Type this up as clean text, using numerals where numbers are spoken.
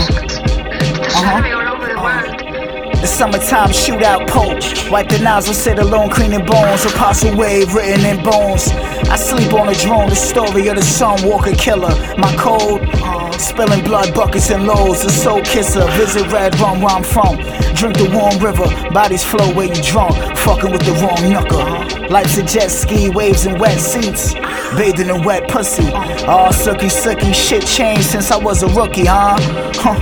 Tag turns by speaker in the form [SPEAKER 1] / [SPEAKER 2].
[SPEAKER 1] The summertime shootout poke. Wipe the nozzle, sit alone cleaning bones. Apostle wave written in bones. I sleep on a drone, the story of the Sun Walker killer. My code, spilling blood buckets and loads. A soul kisser, visit red rum where I'm from. Drink the warm river, bodies flow where you drunk. Fucking with the wrong knucker. Life's a jet ski, waves and wet seats. Bathing in wet pussy. All silky, silky shit changed since I was a rookie, huh?